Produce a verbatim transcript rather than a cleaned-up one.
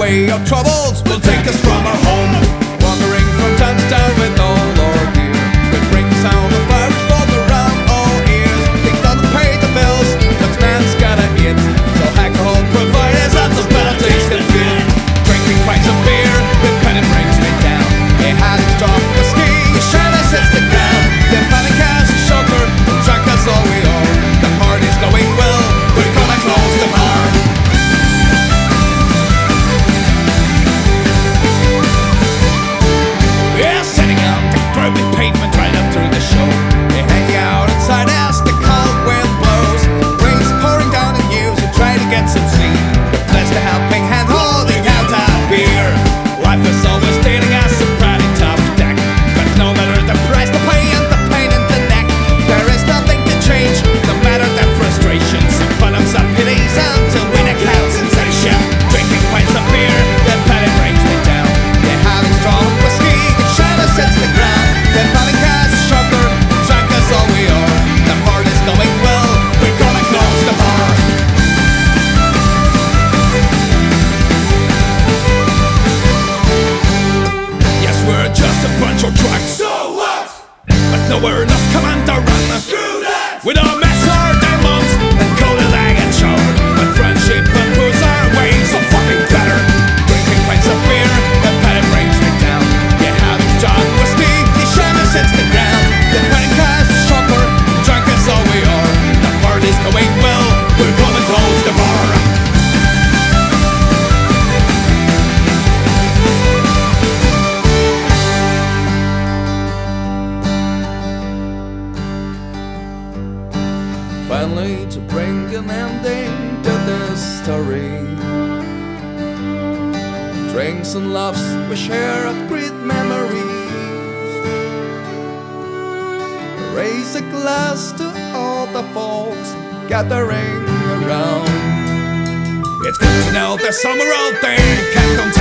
away our troubles, will take us from our home. Wandering from town to town with all our gear, we bring the sound of fires from around our ears. Things don't pay the bills, but man's gotta eat, so alcohol provides lots of penalties can feel. Drinking pints of beer, the penny brings me down. It had its drop whiskey, it shanna sets the ground. Then panic has a shocker, drunk us all we are. The party's going well, we're gonna close the bar. Yeah, setting up the crummy pavement right after the show. They hang out inside as the cold wind blows. Rain's pouring down on you, so try to get some sleep. Bless the helping hand holding out that beer. Life is always stating us a pretty tough deck, but no matter the price to pay and the pain in the neck, there is nothing to change, no matter the frustrations. Bottoms up it is until we neck out sensation. Drinking pints of beer, the penny brings me down. They have strong whiskey, it shadow sets the ground. Then panic has a shocker, drunk us all we are. The party's going well, we're gonna close the bar. Yes, we're just a bunch of drunks, so what? But nowhere enough command to run. Screw that! With our mess, our demons, and cold lag and shower. But friendship and booze are way so fucking better. Drinking pints of beer, the penny brings me down. You have John whiskey, the shadow sets the ground. The panic has a shocker, drunk as all we are. The party's going well, we're gonna close the bar. Finally, to bring an ending to this story, drinks and laughs we share of great memories. Raise a glass to all the folks gathering around. It's good to know there's somewhere out there can't come